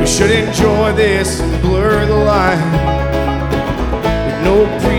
should enjoy this and blur the line with no pre